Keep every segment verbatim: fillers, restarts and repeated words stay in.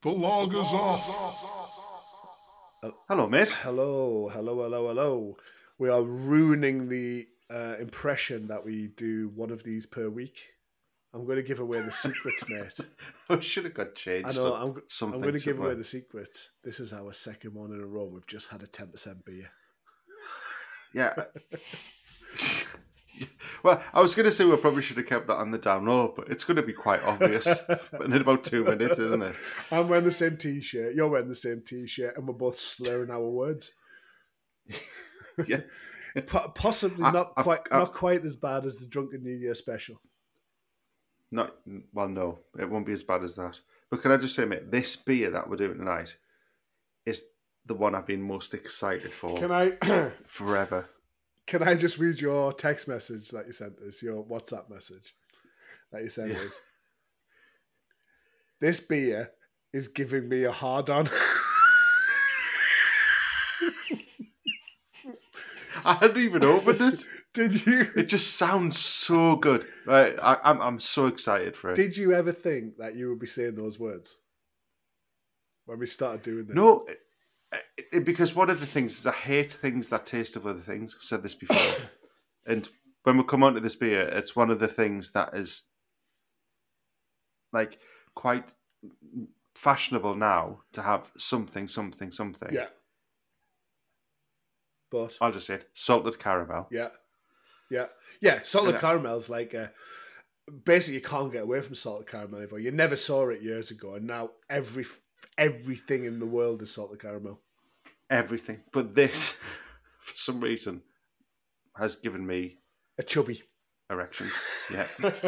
The log is off. Uh, hello, mate. Hello, hello, hello, hello. We are ruining the uh, impression that we do one of these per week. I'm going to give away the secrets, mate. I should have got changed. I know. I'm, something, I'm going to give I? away the secrets. This is our second one in a row. We've just had a ten percent beer. Yeah. Well, I was going to say we probably should have kept that on the down low, but it's going to be quite obvious in about two minutes, isn't it? I'm wearing the same T-shirt. You're wearing the same T-shirt, and we're both slurring our words. Yeah, P- possibly I, not I've, quite, I've, not quite as bad as the Drunken New Year special. Not well, no, it won't be as bad as that. But can I just say, mate, this beer that we're doing tonight is the one I've been most excited for. Can I forever? Can I just read your text message that you sent us, your WhatsApp message that you sent yeah. us? This beer is giving me a hard on. I hadn't even opened it. Did you? It just sounds so good. Right, I, I'm I'm so excited for it. Did you ever think that you would be saying those words when we started doing this? No, it, it, because one of the things is I hate things that taste of other things. I've said this before. And when we come onto this beer, it's one of the things that is like quite fashionable now to have something, something, something. Yeah. But I'll just say it. Salted caramel. Yeah. Yeah. Yeah. Salted Yeah. caramel's like uh, basically you can't get away from salted caramel anymore. You never saw it years ago, and now every everything in the world is salted caramel. Everything. But this, for some reason, has given me a chubby erections. Yeah.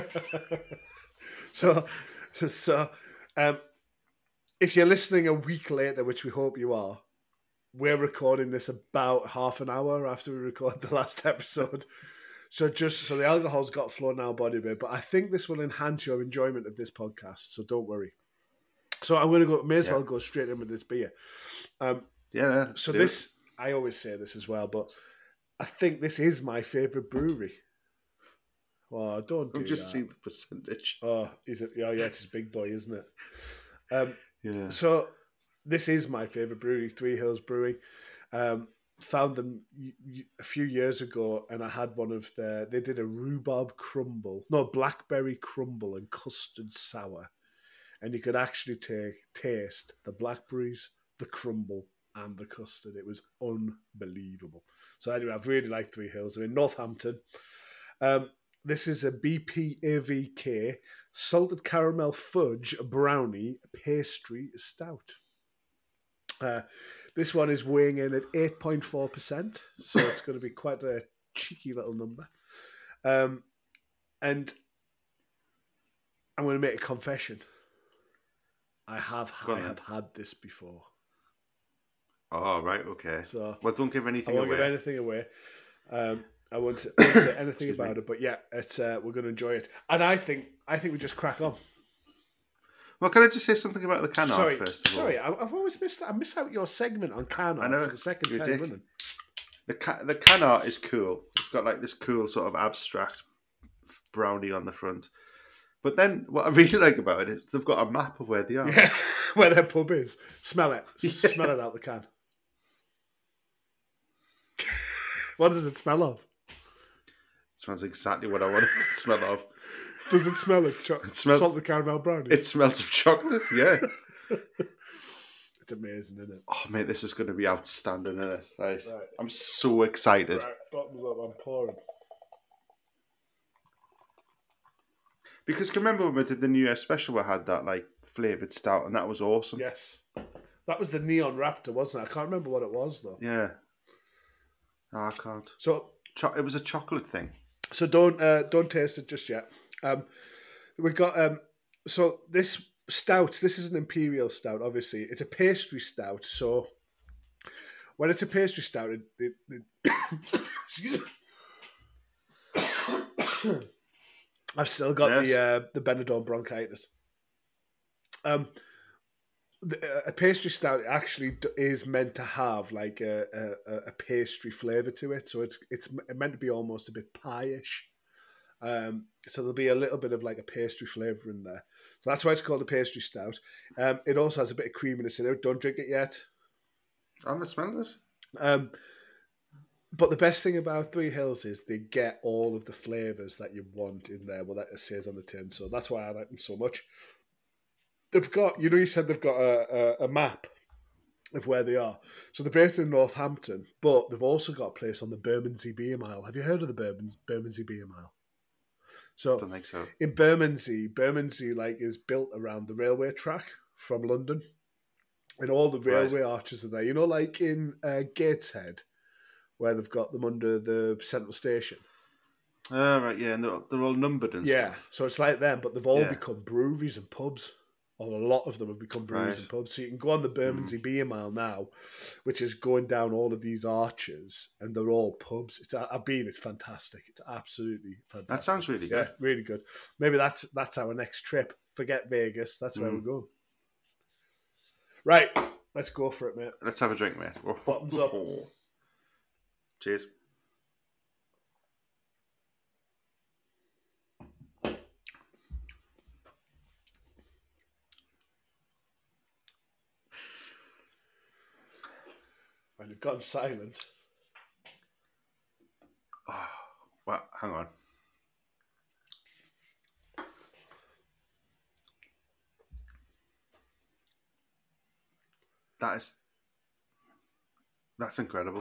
so, so, um, if you're listening a week later, which we hope you are, we're recording this about half an hour after we record the last episode. So just so the alcohol's got flown our body a bit, but I think this will enhance your enjoyment of this podcast. So don't worry. So I'm going to go. May as yeah. well go straight in with this beer. Um, yeah. So this, it. I always say this as well, but I think this is my favourite brewery. Oh, don't do I've just that. seen the percentage. Oh, is it? Oh, yeah, it's his big boy, isn't it? Um, yeah. So this is my favourite brewery, Three Hills Brewing. Um, found them a few years ago, and I had one of their. They did a rhubarb crumble, no blackberry crumble and custard sour, and you could actually take taste the blackberries, the crumble, and the custard. It was unbelievable. So anyway, I've really liked Three Hills. They're in Northampton. Um, This is a B P A V K salted caramel fudge brownie pastry stout. Uh, this one is weighing in at eight point four percent, so it's going to be quite a cheeky little number. Um, and I'm going to make a confession. I have I have had this before. Oh, right, okay. So, well, don't give anything away. I won't away. give anything away. Um, I won't say, won't say anything about me. it, but yeah, it's uh, we're going to enjoy it, and I think I think we just crack on. Well, can I just say something about the can sorry, art first of all? Sorry, I've always missed I miss out your segment on can art for the second time dick. running. The can, the can art is cool. It's got like this cool sort of abstract brownie on the front. But then what I really like about it is they've got a map of where they are. Yeah, where their pub is. Smell it. Yeah. Smell it out the can. What does it smell of? It smells exactly what I want it to smell of. Does it smell of cho- it smells, salted caramel brownies? It smells of chocolate, yeah. It's amazing, isn't it? Oh, mate, this is going to be outstanding, isn't it? Right. right. I'm so excited. Right, bottoms up, I'm pouring. Because remember when we did the New Year special, we had that like flavoured stout, and that was awesome. Yes. That was the Neon Raptor, wasn't it? I can't remember what it was, though. Yeah. Oh, I can't. So Cho- it was a chocolate thing. So don't uh, don't taste it just yet. Um, we got um, so this stout. This is an imperial stout. Obviously, it's a pastry stout. So when it's a pastry stout, it, it, it I've still got yes. the uh, the Benidorm bronchitis. Um, the, a pastry stout actually is meant to have like a, a, a pastry flavour to it, so it's it's meant to be almost a bit pie-ish. Um, so there'll be a little bit of like a pastry flavour in there. So that's why it's called a pastry stout. Um, it also has a bit of creaminess in it. Don't drink it yet. I'm not smelling it. Um, but the best thing about Three Hills is they get all of the flavours that you want in there. Well, that it says on the tin. So that's why I like them so much. They've got, you know, you said they've got a, a, a map of where they are. So they're based in Northampton, but they've also got a place on the Bermondsey Beer Mile. Have you heard of the Bermondsey, Bermondsey Beer Mile? So Don't think so. in Bermondsey, Bermondsey like is built around the railway track from London, and all the railway Right. arches are there. You know, like in uh, Gateshead, where they've got them under the central station. Oh, right, yeah, and they're, they're all numbered and Yeah, stuff. so it's like them, but they've all Yeah. become breweries and pubs. Or a lot of them have become breweries Right. and pubs. So you can go on the Bermondsey Beer Mile now, which is going down all of these arches, and they're all pubs. It's I've been. It's fantastic. It's absolutely fantastic. That sounds really Yeah, good. really good. Maybe that's that's our next trip. Forget Vegas. That's where Mm. we're going. Right, let's go for it, mate. Let's have a drink, mate. Bottoms up. Cheers. And they've gotten silent. Oh, well, hang on. That is... That's incredible.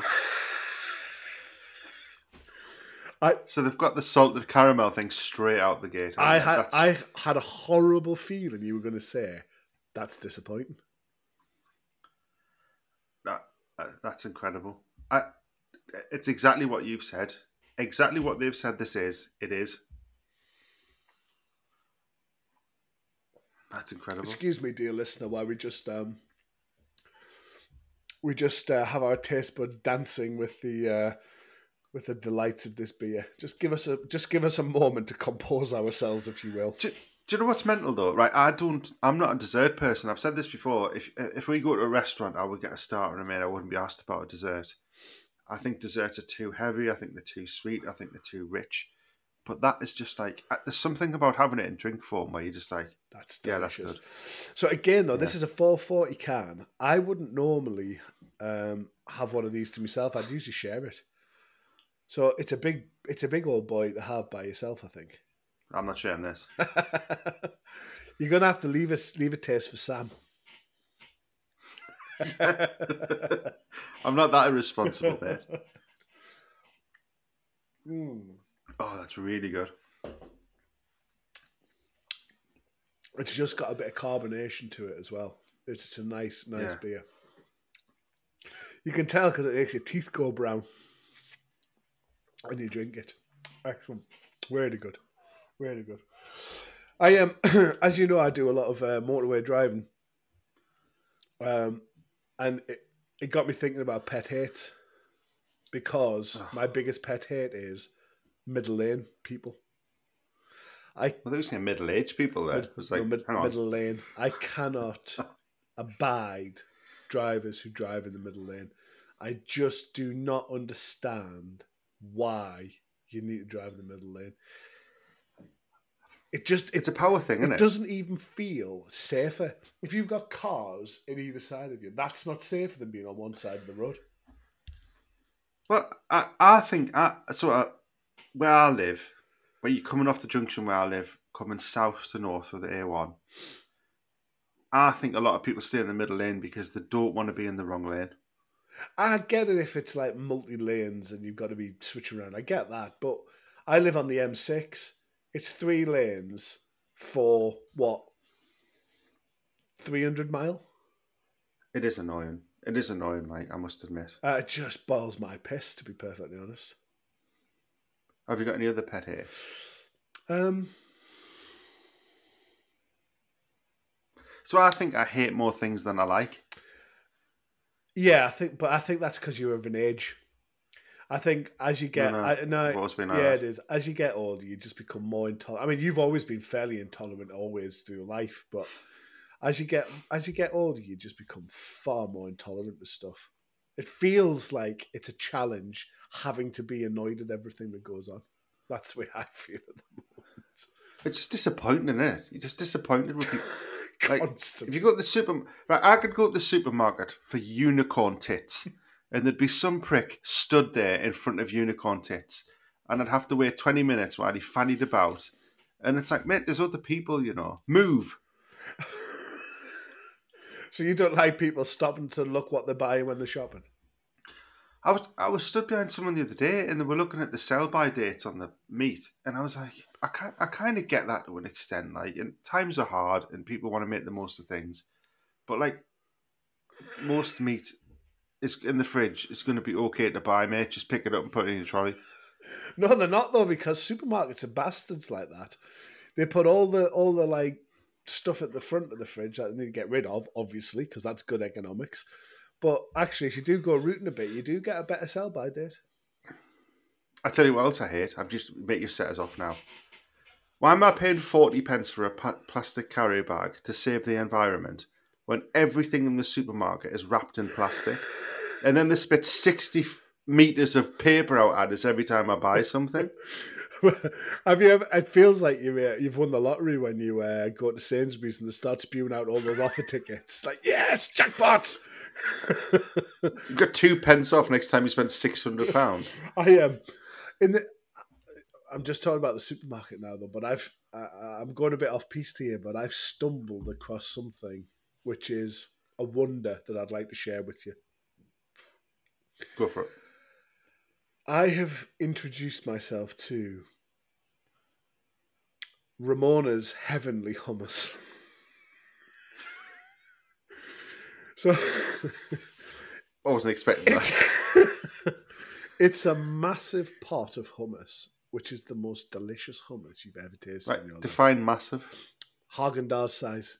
I So they've got the salted caramel thing straight out the gate. I haven't they? had That's- I had a horrible feeling you were going to say that's disappointing. That, uh, that's incredible. I, it's exactly what you've said. Exactly what they've said this is. It is. That's incredible. Excuse me, dear listener, while we just um we just uh, have our taste bud dancing with the uh, with the delights of this beer. Just give us a just give us a moment to compose ourselves, if you will. Do, do you know what's mental though? Right, I don't. I'm not a dessert person. I've said this before. If if we go to a restaurant, I would get a starter and a main. I wouldn't be asked about a dessert. I think desserts are too heavy. I think they're too sweet. I think they're too rich. But that is just like uh, there's something about having it in drink form where you're just like, That's yeah, that's delicious. good. So again, though, Yeah. this is a four forty can. I wouldn't normally um, have one of these to myself. I'd usually share it. So it's a big, it's a big old boy to have by yourself, I think. I'm not sharing this. You're gonna have to leave us leave a taste for Sam. I'm not that irresponsible, mate. Mm. Oh, that's really good. It's just got a bit of carbonation to it as well. It's just a nice, nice Yeah. beer. You can tell because it makes your teeth go brown when you drink it. Excellent. Really good. Really good. I am, um, as you know, I do a lot of uh, motorway driving. Um, and it, it got me thinking about pet hates because Ugh. my biggest pet hate is middle lane people. I Well, they were saying middle-aged people there. Mid, It was like, no, mid, hang on. middle lane. I cannot abide drivers who drive in the middle lane. I just do not understand why you need to drive in the middle lane. It just It's it, a power thing, isn't it it? doesn't even feel safer. If you've got cars in either side of you, that's not safer than being on one side of the road. Well, I, I think I, so. Uh, where I live, where you're coming off the junction where I live, coming south to north with the A one, I think a lot of people stay in the middle lane because they don't want to be in the wrong lane. I get it if it's like multi lanes and you've got to be switching around. I get that, but I live on the M six. It's three lanes for what? three hundred mile? It is annoying. It is annoying, mate, I must admit. Uh, it just boils my piss, to be perfectly honest. Have you got any other pet hates? Um, So I think I hate more things than I like. yeah, I think, but I think that's because you're of an age. I think as you get, No, no, I, no, I've always been like yeah, that. it is. As you get older, you just become more intolerant. I mean, you've always been fairly intolerant, always through life, but as you get as you get older, you just become far more intolerant to stuff. It feels like it's a challenge having to be annoyed at everything that goes on. That's the way I feel at the moment. It's just disappointing, isn't it? You're just disappointed with people. Like, Constantly. if you go to the super, right, I could go to the supermarket for unicorn tits, and there'd be some prick stood there in front of unicorn tits, and I'd have to wait twenty minutes while he fannied about. And it's like, mate, there's other people, you know. Move. So you don't like people stopping to look what they're buying when they're shopping? I was I was stood behind someone the other day, and they were looking at the sell-by dates on the meat, and I was like, I can I kind of get that to an extent. Like, and times are hard, and people want to make the most of things, but like, most meat is in the fridge. It's going to be okay to buy, mate. Just pick it up and put it in your trolley. No, they're not though, because supermarkets are bastards like that. They put all the all the like stuff at the front of the fridge that they need to get rid of, obviously, because that's good economics. But actually, if you do go rooting a bit, you do get a better sell-by date. I tell you what else I hate. I've just make your setters off now. Why am I paying forty pence for a pa- plastic carrier bag to save the environment when everything in the supermarket is wrapped in plastic? And then they spit sixty meters of paper out at us every time I buy something. Have you ever? It feels like you uh, you've won the lottery when you uh, go to Sainsbury's and they start spewing out all those offer tickets. It's like, yes, jackpot! You got two pence off next time you spend six hundred pounds. I am um, in the. I'm just talking about the supermarket now, though. But I've I, I'm going a bit off piste here, but I've stumbled across something which is a wonder that I'd like to share with you. Go for it. I have introduced myself to Ramona's Heavenly Hummus. So I wasn't expecting that. It's a massive pot of hummus, which is the most delicious hummus you've ever tasted Right, in your life. define massive. Haagen-Dazs size.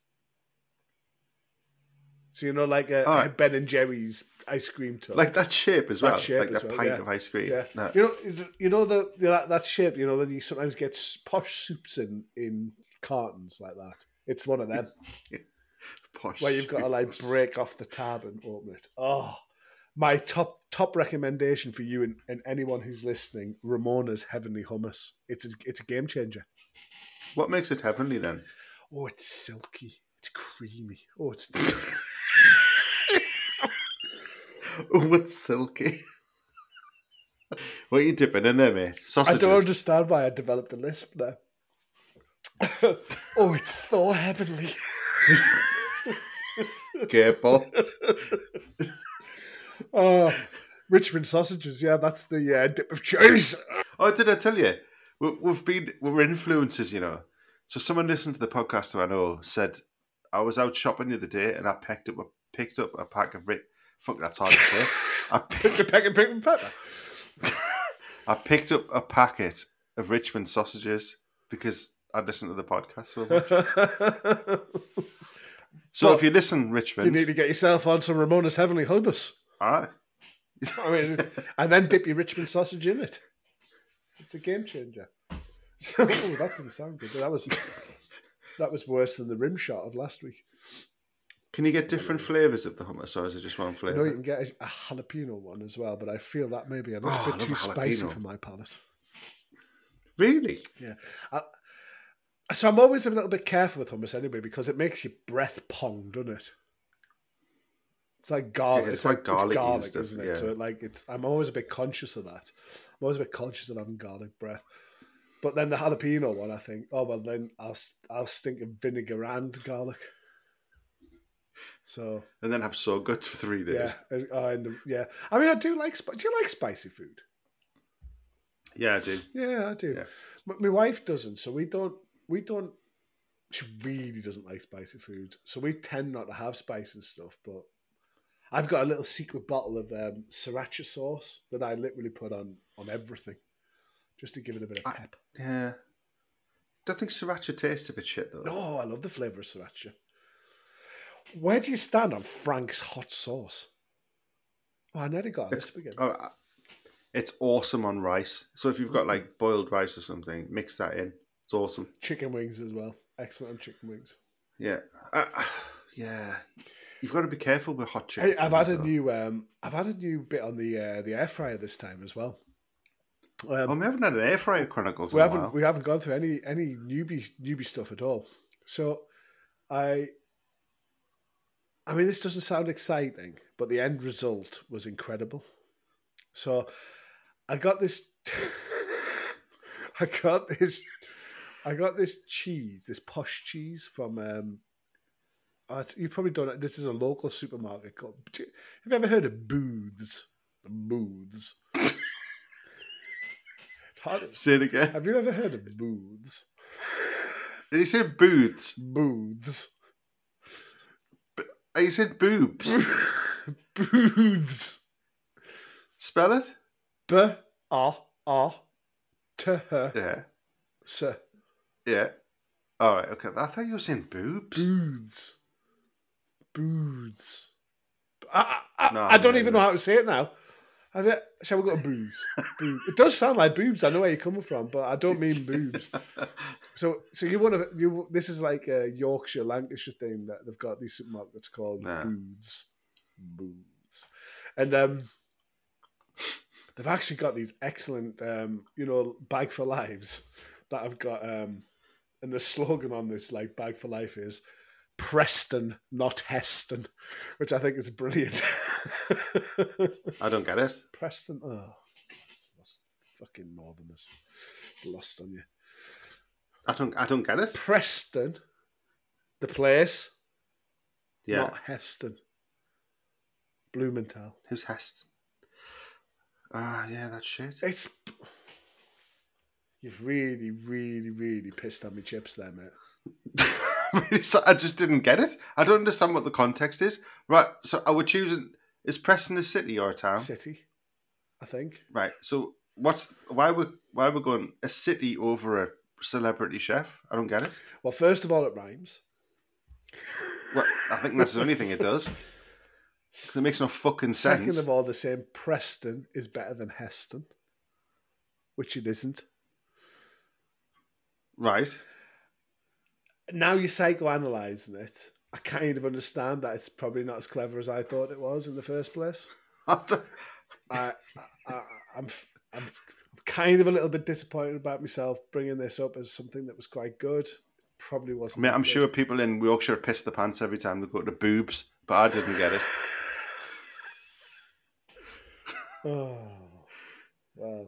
So you know, like a, All a right. Ben and Jerry's ice cream tub. Like that shape as That well. shape like as that well, pint yeah. of ice cream. Yeah. No. You know, you know the, the that, that shape. You know that you sometimes get posh soups in in cartons like that. It's one of them Posh where you've got to like soups. break off the tab and open it. Oh, my top top recommendation for you and, and anyone who's listening: Ramona's Heavenly Hummus. It's a it's a game changer. What makes it heavenly then? Oh, it's silky. It's creamy. Oh, it's Oh, it's silky. What are you dipping in there, mate? Sausages. I don't understand why I developed a lisp there. Oh, it's so heavenly. Careful. Oh, Richmond sausages. Yeah, that's the uh, dip of choice. Oh, did I tell you? We- We've been we're influencers, you know. So someone listened to the podcast who I know said I was out shopping the other day and I picked up a picked up a pack of Rick. Fuck, that's hard to say. I Pick the picked, peck and pick and pepper. I picked up a packet of Richmond sausages because I listened to the podcast so much. So Well, if you listen, You Richmond, need to get yourself on some Ramona's Heavenly Hummus. all right. I mean, and then dip your Richmond sausage in it. It's a game changer. So, oh, that didn't sound good. That was that was worse than the rim shot of last week. Can you get different flavours of the hummus, or is it just one I flavour? know you can get a, a jalapeno one as well, but I feel that may be a little Oh, I bit love too a spicy jalapeno. for my palate. Really? Yeah. I, so I'm always a little bit careful with hummus anyway because it makes your breath pong, doesn't it? It's like garlic. Yeah, it's, it's like like garlic, garlic-y and it's garlic, stuff, isn't it? yeah. So like it's. I'm always a bit conscious of that. I'm always a bit conscious of having garlic breath. But then the jalapeno one, I think, oh well, then I'll I'll stink of vinegar and garlic. So And then have so guts for three yeah, days. uh, and the, yeah. I mean, I do like. spi- Do you like spicy food? Yeah, I do. Yeah, I do. Yeah. But my wife doesn't, so we don't. We don't. She really doesn't like spicy food, so we tend not to have spice and stuff. But I've got a little secret bottle of um, sriracha sauce that I literally put on on everything, just to give it a bit of I- pep. Yeah. Don't think sriracha tastes a bit shit though. No, I love the flavour of sriracha. Where do you stand on Frank's hot sauce? Oh, I nearly got It's this again. oh, uh, it's awesome on rice. So if you've got like boiled rice or something, mix that in. It's awesome. Chicken wings as well. Excellent on chicken wings. Yeah. Uh, yeah. You've got to be careful with hot chicken. Hey, I've had a though. new um, I've had a new bit on the uh, the air fryer this time as well. Um, Oh, we haven't had an Air Fryer Chronicles we in a haven't while. we haven't gone through any any newbie newbie stuff at all. So I I mean this doesn't sound exciting, but the end result was incredible. So I got this I got this I got this cheese, this posh cheese from um uh, you probably don't know, this is a local supermarket called, have you ever heard of Booths? Booths. Say it again. Have you ever heard of Booths? You said booths. Booths. You said boobs. Booths. Spell it. B R R T H Yeah. S. Yeah. All right. Okay. I thought you were saying boobs. Booths. Booths. I, I, No, I don't no, even no. know how to say it now. Have you, shall we go to booths? Booths. It does sound like boobs. I know where you're coming from, but I don't mean boobs. So, so you want to you? This is like a Yorkshire, Lancashire thing that they've got these supermarkets called Nah. booths, booths, and um, they've actually got these excellent, um, you know, bag for lives that I've got. Um, and the slogan on this like bag for life is Preston, not Heston, which I think is brilliant. I don't get it. Preston, oh, lost, fucking Northerners, it's lost on you. I don't. I don't get it. Preston, the place, Yeah. not Heston. Blumenthal. Who's Hest? Ah, yeah, that's shit. It's you've really, really, really pissed on me chips there, mate. So I just didn't get it. I don't understand what the context is. Right. So I would choosing. Is Preston a city or a town? City, I think. Right. So what's why we why we're going a city over a celebrity chef? I don't get it. Well, first of all, it rhymes. Well, I think that's the only thing it does. 'Cause it makes no fucking sense. Second of all, they're saying Preston is better than Heston, which it isn't. Right. Now you're psychoanalyzing it. I kind of understand that it's probably not as clever as I thought it was in the first place. I, I, I'm, I'm kind of a little bit disappointed about myself bringing this up as something that was quite good. Probably wasn't. Mate, I'm good. sure people in Yorkshire piss the pants every time they go to boobs, but I didn't get it. Oh, well.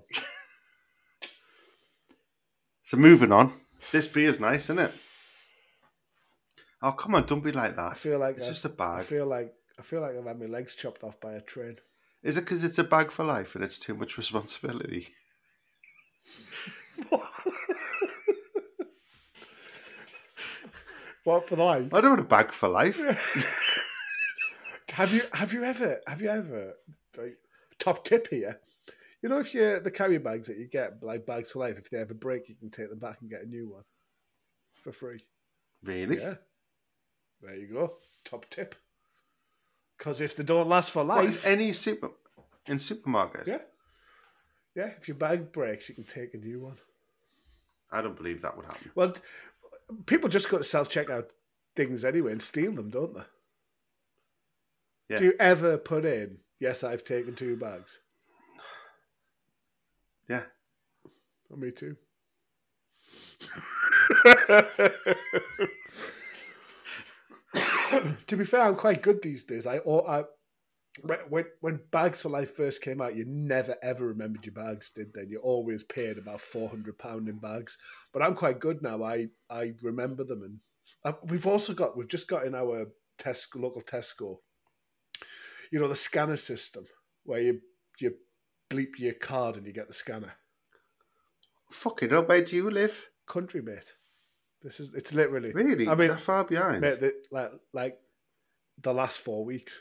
So moving on. This beer's nice, isn't it? Oh, come on, don't be like that. I feel like it's I, just a bag. I feel like I feel like I've had my legs chopped off by a train. Is it because it's a bag for life and it's too much responsibility? What for life? I don't want a bag for life. have you have you ever have you ever like, top tip here? You know, if you the carrier bags that you get, like bags for life, if they ever break, you can take them back and get a new one for free. Really? Yeah. There you go. Top tip. Because if they don't last for What, in life, any super in supermarket? yeah, yeah. If your bag breaks, you can take a new one. I don't believe that would happen. Well, people just go to self checkout things anyway and steal them, don't they? Yeah. Do you ever put in? Yes, I've taken two bags. Yeah. Oh, me too. To be fair, I'm quite good these days. I, I when when Bags for Life first came out, you never ever remembered your bags, did they? You always paid about four hundred pound in bags. But I'm quite good now. I I remember them, and I, we've also got we've just got in our Tesco local Tesco. You know the scanner system where you you bleep your card and you get the scanner. Fucking hell, where do you live? Country, mate. This is it's literally Really? I mean, that far behind? mate, the, like like the last four weeks.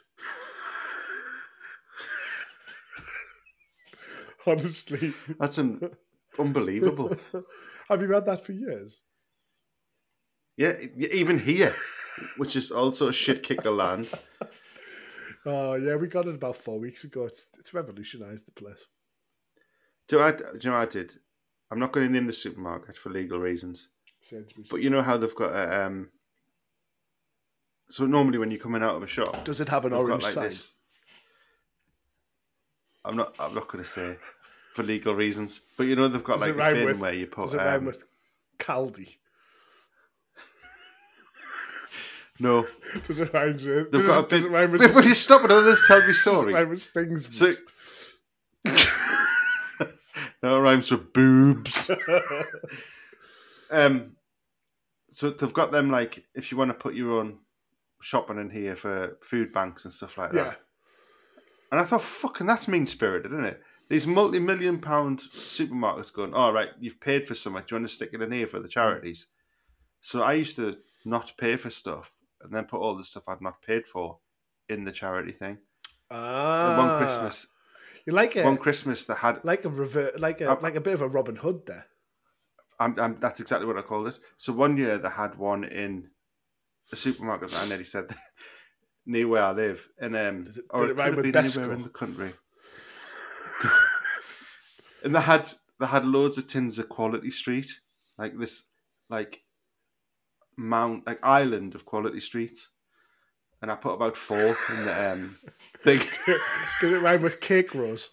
Honestly, That's un- unbelievable. Have you had that for years? Yeah, even here, which is also a shit kicker land. Oh yeah, we got it about four weeks ago. It's it's revolutionised the place. Do I? Do you know what I did? I'm not going to name the supermarket for legal reasons. Sainsbury's. But you know how they've got a, um. So normally when you're coming out of a shop, Does it have an they've orange got like sign? this. I'm not. I'm not going to say for legal reasons. But you know they've got Does like it a rhyme bin with- where you put. Does it rhyme Um, with Caldi? no, Does it rhyme with? they've Does, got it, a does bin. it rhyme with? Wait, will you stop it? Let's tell me Does it story. rhyme with Stings? So, no, it rhymes with boobs. um, so they've got them like if you want to put your own shopping in here for food banks and stuff like that. yeah. And I thought, fucking, that's mean spirited, isn't it? These multi-million pound supermarkets going, all right, you've paid for something. Do you want to stick it in here for the charities? So I used to not pay for stuff and then put all the stuff I'd not paid for in the charity thing. Ah. And one Christmas, You like a one Christmas they had. like a revert, like a Um, like a bit of a Robin Hood there. I'm, I'm, that's exactly what I called it. So one year they had one in a supermarket that I nearly said near where I live, and um, Did it, or did it it could rhyme have with been anywhere in Besco? the country. And they had they had loads of tins of Quality Street, like this, like mount, like island of Quality Streets, and I put about four in the um thing. Did it rhyme with Cake Rose?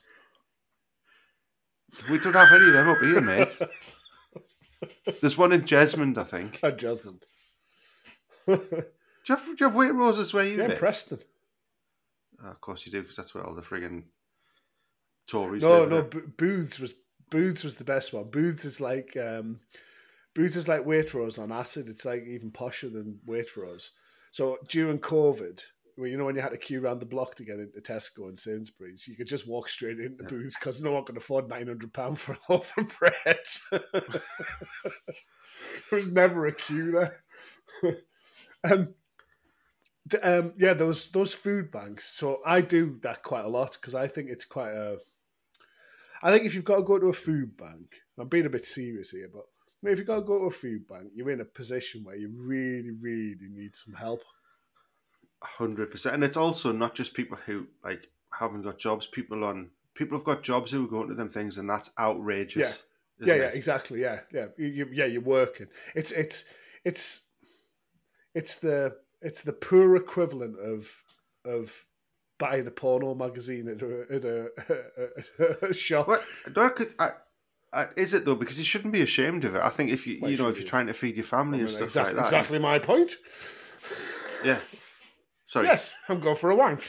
We don't have any of them up here, mate. There's one in Jesmond, I think. And Jasmine. Do you have, do you have Waitroses where you Yeah, live? Preston. Oh, of course you do, because that's where all the friggin' Tories No, live. no, innit? B- Booths was Booths was the best one. Booths is like um, Booths is like Waitrose on acid. It's like even posher than Waitrose. So during COVID, well, you know when you had to queue around the block to get into Tesco and Sainsbury's, you could just walk straight into Yeah. Booths because no one could afford nine hundred pounds for a loaf of bread. There was never a queue there. um, d- um, yeah, those those food banks. So I do that quite a lot because I think it's quite a. I think if you've got to go to a food bank, I'm being a bit serious here, but if you've got to go to a food bank, you're in a position where you really, really need some help. Hundred percent, and it's also not just people who like haven't got jobs. People on people have got jobs who are going to them things, and that's outrageous. Yeah, isn't yeah, it? exactly. Yeah, yeah, you, you, yeah. You're working. It's it's it's it's the it's the poor equivalent of of buying a porno magazine at a, at a, a, a shop. What? No, 'cause I, I, is it though? Because you shouldn't be ashamed of it. I think if you Why you know should if you're you? trying to feed your family I and mean, stuff exactly, like that, exactly my point. yeah. Sorry, Yes, I'm going for a wank.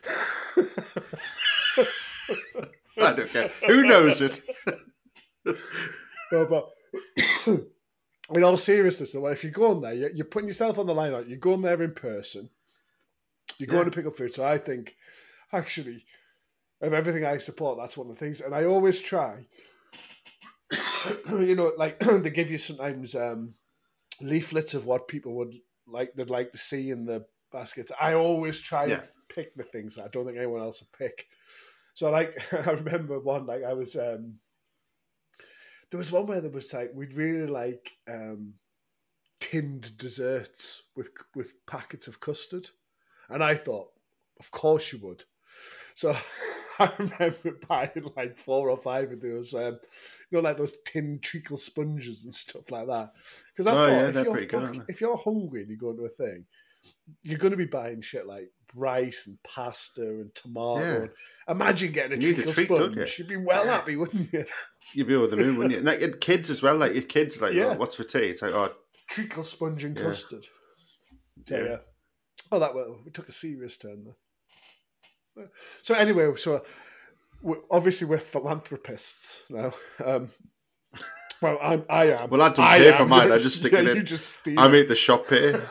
I don't care. Who knows it? No, but in all seriousness, though, if you're going there, you're, you're putting yourself on the line. Aren't you? You're going there in person. You're going Yeah. to pick up food. So I think, actually, of everything I support, that's one of the things. And I always try, you know, like they give you sometimes um, leaflets of what people would like, they'd like to see in the baskets. I always try Yeah. and pick the things that I don't think anyone else would pick. So, like, I remember one, like, I was, um, there was one where there was like, we'd really like um, tinned desserts with with packets of custard. And I thought, of course you would. So I remember buying like four or five of those, um, you know, like those tin treacle sponges and stuff like that. Because I Oh, thought, yeah, if, they're you're pretty good, fuck- aren't they? if you're hungry and you go into a thing, you're going to be buying shit like rice and pasta and tomato. Yeah. And imagine getting a You need a treacle treat, don't sponge. you? You'd be well Yeah. happy, wouldn't you? You'd be over the moon, wouldn't you? Like your kids as well. Like your kids, like, Yeah. oh, what's for tea? It's like, oh, Treacle sponge and Yeah. custard. So, Yeah. yeah. Oh, that well, we took a serious turn there. So anyway, so we obviously we're philanthropists now. Um, well, I'm, I am. Well, I don't I pay am. for mine. I just stick yeah, it in. You just steal. I it. make the shop pay.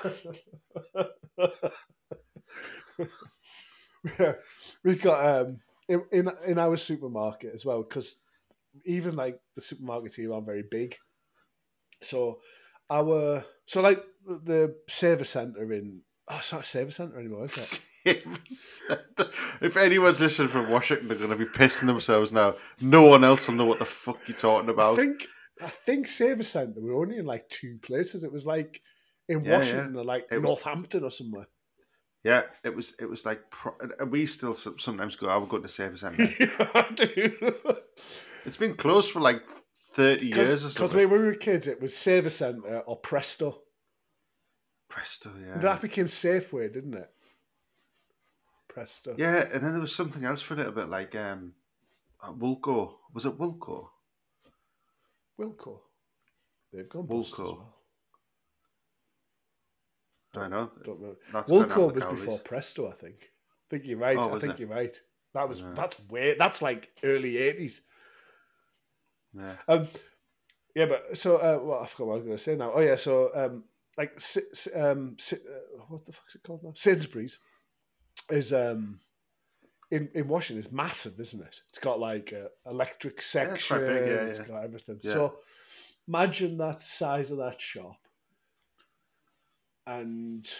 Yeah, we got um in, in in our supermarket as well, because even like the supermarkets here aren't very big. So our so like the, the service centre in oh it's not a service centre anymore, is it? If anyone's listening from Washington, they're going to be pissing themselves now. No one else will know what the fuck you're talking I about. think I think service centre we're only in like two places. It was like in Yeah, Washington yeah. or like It was- Northampton or somewhere. Yeah, it was. It was like pro- we still s- sometimes go. I would go to the service centre. Yeah, I do. It's been closed for like thirty years or Because something. when we were kids, it was service centre or Presto. Presto, yeah. That became Safeway, didn't it? Presto. Yeah, and then there was something else for a little bit, like um, uh, Woolco Was it Wilco? Wilco. They've gone bust as Wilco. well. I know. Don't know. That's gone out Wilco of was the before Cowleys. Presto, I think. I think you're right. Oh, I was think it? you're right. That was Yeah. that's way that's like early eighties. Yeah. Um, yeah, but so uh, well, I forgot what I was going to say now. Oh yeah, so um, like Si- Si- um, Si- uh, what the fuck's it called now? Sainsbury's is um in in Washington is massive, isn't it? It's got like a electric Yeah, section. it's quite big, yeah, It's yeah. got everything. Yeah. So imagine that size of that shop and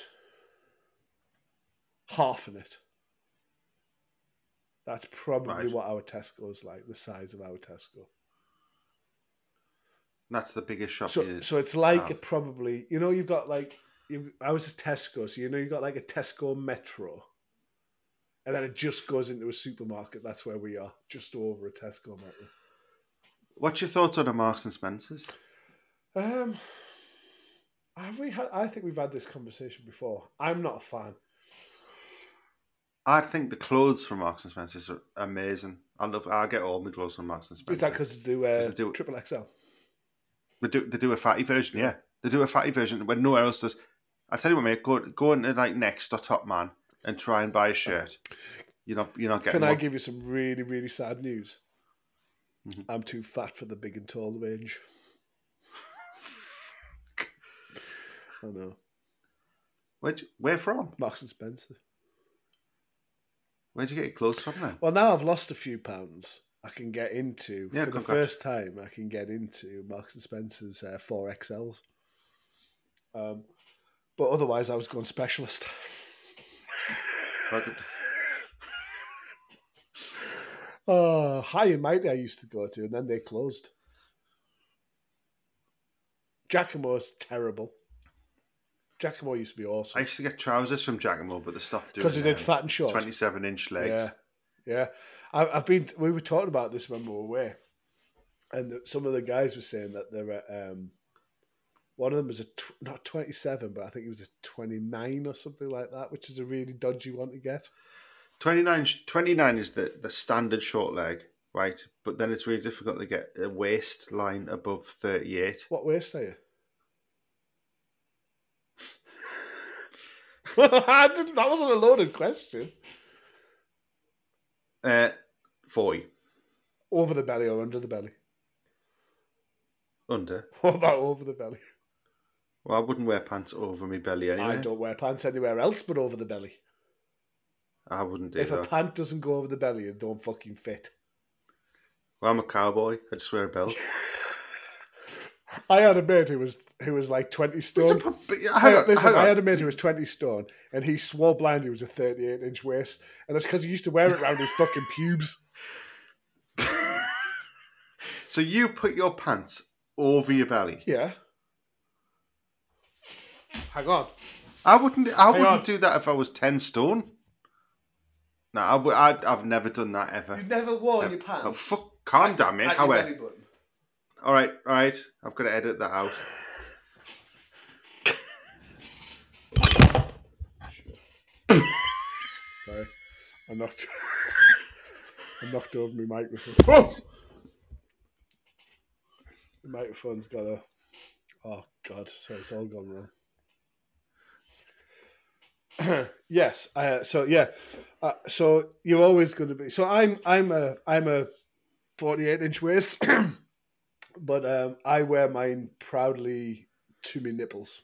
half in it. That's probably Right. what our Tesco is like, the size of our Tesco. That's the biggest shop So, you so it's like have. it probably, you know, you've got like, you I was a Tesco, so you know, you've got like a Tesco Metro, and then it just goes into a supermarket. That's where we are, just over a Tesco Metro. What's your thoughts on a Marks and Spencer's? Um, have we had? I think we've had this conversation before. I'm not a fan. I think the clothes from Marks and Spencer's are amazing. I love. I get all my clothes from Marks and Spencer's. Is that because they do, uh, 'Cause they do triple X L? They do. They do a fatty version. Yeah. Yeah, they do a fatty version when nowhere else does. I tell you what, mate. Go go into like Next or Top Man and try and buy a shirt. You're not. You're not getting. Can I one. give you some really, really sad news? Mhm. I'm too fat for the big and tall range. I know. Where'd you, where from? Marks and Spencer. Where'd you get your clothes from then? Well, now I've lost a few pounds. I can get into Yeah, for the congrats. first time. I can get into Marks and Spencer's uh, four X Ls. Um, but otherwise, I was going specialist. Welcome. Oh, High and Mighty I used to go to, and then they closed. Giacomo's terrible. Giacomo used to be I awesome used to get trousers from Giacomo, but they stopped doing because they did um, fat and short. twenty-seven inch legs. Yeah, yeah. I, I've been. We were talking about this when we were away, and the, some of the guys were saying that they were. Um, one of them was a tw- not twenty-seven, but I think it was a twenty-nine or something like that, which is a really dodgy one to get. twenty-nine, twenty-nine is the, the standard short leg, right? But then it's really difficult to get a waistline above thirty-eight. What waist are you? I didn't, that wasn't a loaded question. Uh, forty. Over the belly or under the belly? Under. What about over the belly? Well, I wouldn't wear pants over my belly anyway. I don't wear pants anywhere else but over the belly. I wouldn't do If that. a pant doesn't go over the belly, it don't fucking fit. Well, I'm a cowboy. I just wear a belt. I had a mate who was who was like twenty stone. But, but, Hang hang on, on, listen, hang on. I had a mate who was twenty stone, and he swore blind he was a thirty-eight inch waist, and it's because he used to wear it around his fucking pubes. So you put your pants over your belly? Yeah. Hang on. I wouldn't. I Hang wouldn't on. do that if I was ten stone. No, I, would- I, I've never done that ever. You've never worn Uh, your pants. Oh fuck! Calm down, man. At How? your belly button. All right, all right. I've got to edit that out. Sorry, I knocked. I knocked over my microphone. Oh! The microphone's got a. Oh God! Sorry, it's all gone wrong. Yes. Uh, so yeah. Uh, so you're always going to be. So I'm. I'm a. I'm a forty-eight inch waist, but um, I wear mine proudly to my nipples.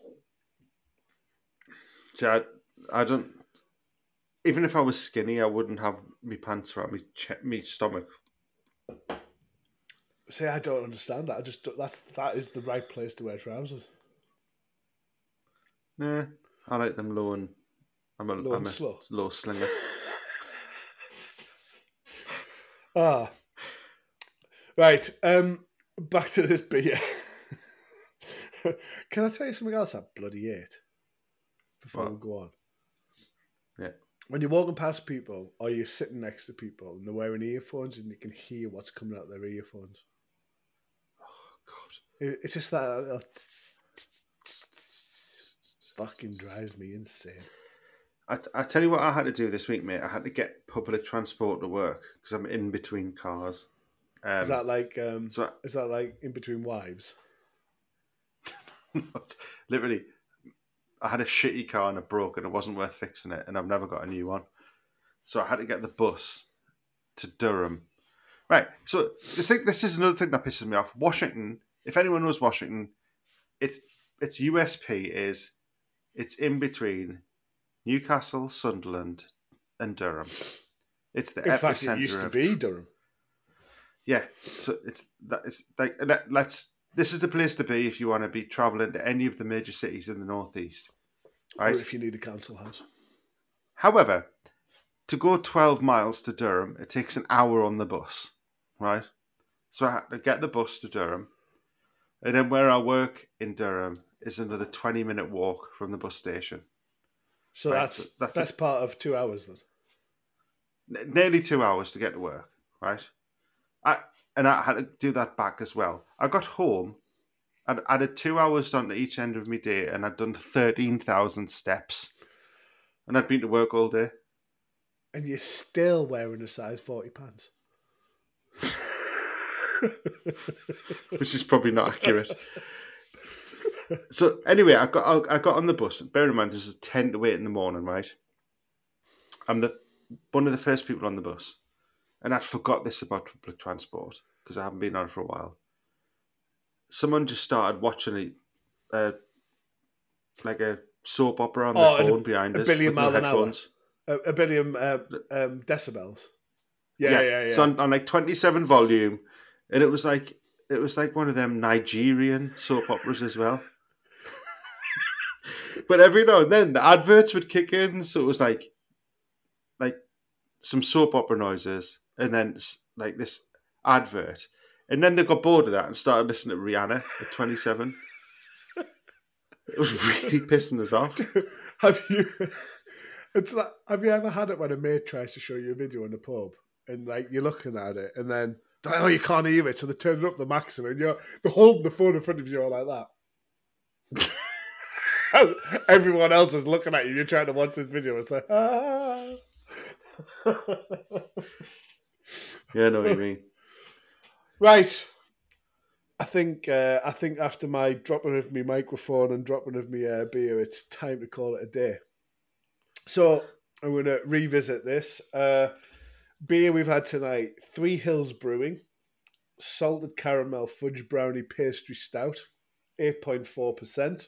See, I, I don't. Even if I was skinny, I wouldn't have my pants around me, che- me stomach. See, I don't understand that. I just don't- that's that is the right place to wear trousers. Nah, I like them low and I'm a, Low I'm and a slow. low slinger. Ah, right. Um, back to this beer. Can I tell you something else I bloody hate before What? we go on? Yeah. When you're walking past people or you're sitting next to people and they're wearing earphones and you can hear what's coming out of their earphones. God. It- It's just that uh, fucking drives me insane. I, I tell you what I had to do this week, mate. I had to get public transport to work because I'm in between cars. Um, is that like um, so is that like in between wives? literally, I had a shitty car and it broke and it wasn't worth fixing it, and I've never got a new one. So I had to get the bus to Durham. Right. So I think this is another thing that pisses me off. Washington. If anyone knows Washington, its its U S P is it's in between Newcastle, Sunderland, and Durham. It's the In epicenter fact, it used to of be Durham. yeah. So it's that it's like let's. This is the place to be if you want to be traveling to any of the major cities in the northeast, right? Or if you need a council house. However, to go twelve miles to Durham, it takes an hour on the bus, right? So I had to get the bus to Durham, and then where I work in Durham is another twenty minute walk from the bus station. So right? that's so that's that's a, part of two hours then. nearly two hours to get to work, right? I and I had to do that back as well. I got home, I'd added two hours done to each end of my day, and I'd done thirteen thousand steps, and I'd been to work all day. And you're still wearing a size forty pants. Which is probably not accurate. So anyway, I got I got on the bus. Bear in mind, this is ten to eight in the morning, right? I'm the one of the first people on the bus, and I'd forgot this about public transport because I haven't been on it for a while. Someone just started watching a, uh, like a soap opera on Oh, the and phone a, behind a us billion with no mile an hour. headphones. A, a billion uh, um, decibels. Yeah, Yeah, yeah, yeah. So on, on like twenty-seven volume, and it was like it was like one of them Nigerian soap operas as well. But every now and then the adverts would kick in, so it was like like some soap opera noises, and then s- like this advert, and then they got bored of that and started listening to Rihanna at twenty-seven. It was really pissing us off. Have you? It's like, have you ever had it when a mate tries to show you a video in the pub and like you're looking at it and then they're like, oh, you can't hear it, so they turn it up the maximum and you're they're holding the phone in front of you all like that. Everyone else is looking at you. You're trying to watch this video. It's like, ah. Yeah, I know what you mean. Right. I think uh, I think after my dropping of my microphone and dropping of my uh, beer, it's time to call it a day. So I'm going to revisit this. Uh, beer we've had tonight, Three Hills Brewing, salted caramel fudge brownie pastry stout, eight point four percent.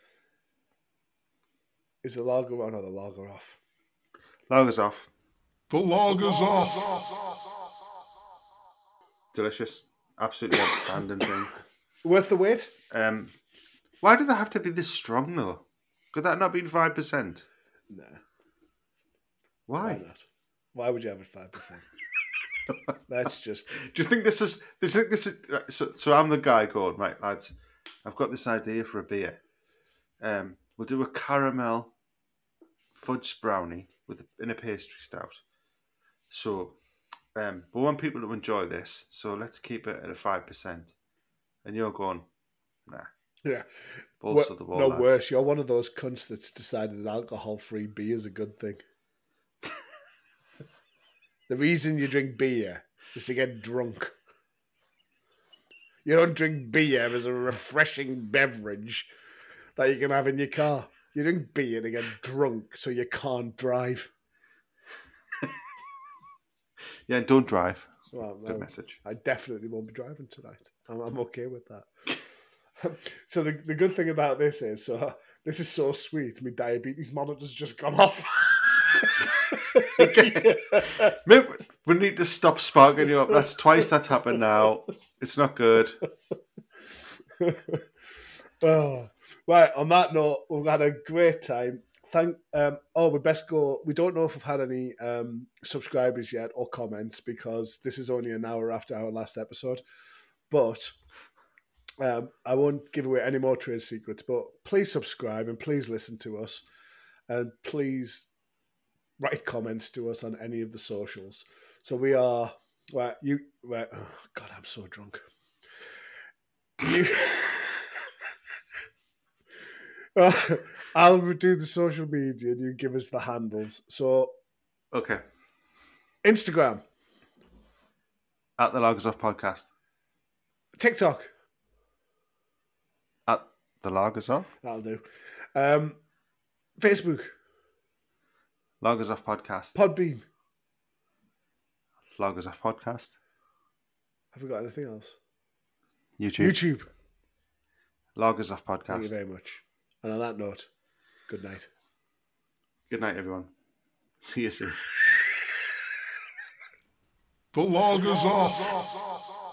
Is the lager on or the lager off? Lager's off. The lager's off. Delicious. Absolutely outstanding thing. Worth the wait? Um, why do they have to be this strong though? Could that not be five percent? No. Why? Why not? Why would you have it five percent? That's just. Do you think this is? Do you think this is? So, so I'm the guy going, right, lads. I've got this idea for a beer. Um, we'll do a caramel fudge brownie with a, in a pastry stout. So, um, we want people to enjoy this. So let's keep it at a five percent. And you're going, nah. Yeah. Balls Well, to the wall, no, lads. worse. You're one of those cunts that's decided that alcohol-free beer is a good thing. The reason you drink beer is to get drunk. You don't drink beer as a refreshing beverage that you can have in your car. You drink beer to get drunk so you can't drive. Yeah, don't drive. Well, Good no, message. I definitely won't be driving tonight. I'm, I'm okay with that. So the, the good thing about this is, so uh, this is so sweet. My diabetes monitor's just gone off. Okay. Maybe we need to stop sparking you up. That's twice that's happened now. It's not good. Oh, right. On that note, we've had a great time. Thank. Um, oh, we best go. We don't know if we've had any um, subscribers yet or comments because this is only an hour after our last episode. But um, I won't give away any more trade secrets. But please subscribe and please listen to us, and please write comments to us on any of the socials. So we are. Right, you. Right. Oh God, I'm so drunk. You. Uh, I'll do the social media and you give us the handles. So, Okay. Instagram, At the Lagers Off podcast. TikTok. At the Lagers Off. That'll do. Um, Facebook. Lagers Off podcast. Podbean. Lagers Off podcast. Have we got anything else? YouTube. YouTube. Lagers Off podcast. Thank you very much. And on that note, good night. Good night, everyone. See you soon. The log is off.